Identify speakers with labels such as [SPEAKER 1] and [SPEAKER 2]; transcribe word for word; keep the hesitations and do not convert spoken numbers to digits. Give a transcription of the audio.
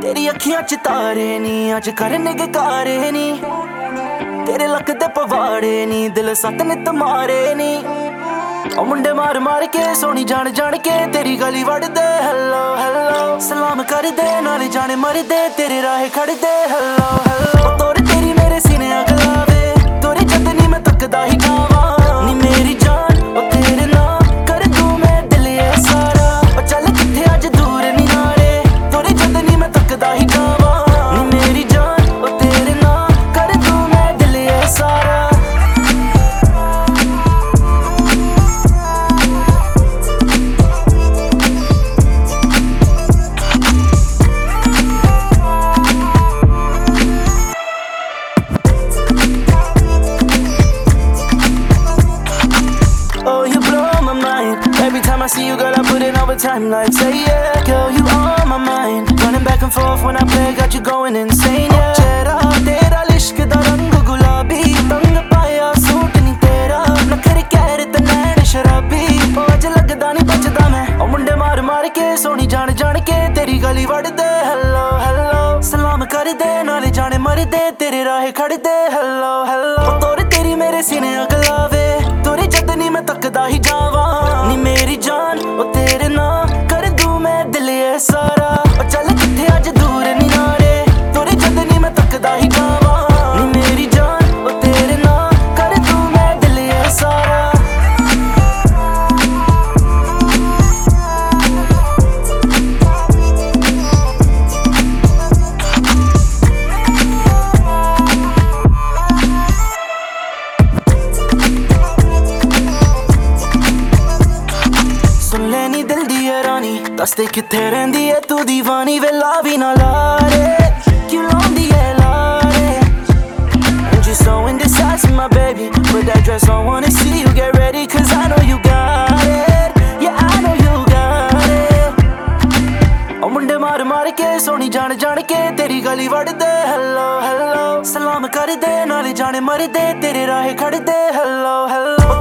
[SPEAKER 1] तेरी अखियां च तारे नी अज करन गे कारे नी तेरे लक दे पवाड़े नी दिल सत नित मारे नी ओ मुंडे मार मार के सोनी जान जान के तेरी गली वड़ दे हेलो हेलो सलाम कर दे नाले जाने मर दे तेरे राह खड़ दे हेलो हेलो तोरे तेरी मेरे सीने अगलावे तोरे जद नी मैं तकदा ही जावा नी मेरी जान ओ तेरे ना कर दूं मैं दिल ये सारा ओ चल किथे अज दूर नी नाले तोरे जद नी मैं तकदा ही जावा नी मेरी जान ओ तेरे ना कर दूं मैं दिल ये सारा Every time I see you, girl, I put in overtime. Like, say yeah, girl, you on my mind. Running back and forth when I play, got you going insane, yeah. Chehra tera ishq da rang gulabi, tang paya suit nahi tera, nakhre kehre te nain sharabi. Oh aj lagda nahi bachda main, oh munde maar maar ke soni jaan jaan ke teri gali wad de. Hello hello salam kar de, naale jaane mar de tere raah khad de. Hello hello oh tore teri mere सीने अगलावे तोरे जद नी मैं तकदा ही जावा नी मेरी जान ओ तेरे ना कर दूं मैं दिल ये सारा ओ चल किथे अज दूर नी नाले तोरे जद नी मैं तकदा ही जावा नी मेरी जान ओ तेरे ना कर दूं मैं दिल ये सारा दसते किथे रहिंदी है तू दीवानी वे ला भी ना ला रे क्यों लाउंदी है लारे And you're so indecisive my baby Put that dress on wanna see you get ready Cause I know you got it Yeah I know you got it ओ मुंडे मार मार के सोनी जान जान के तेरी गली वड़ दे हेलो हेलो सलाम कर दे नाले जाने मर दे तेरे राह खड़ दे हेलो हेलो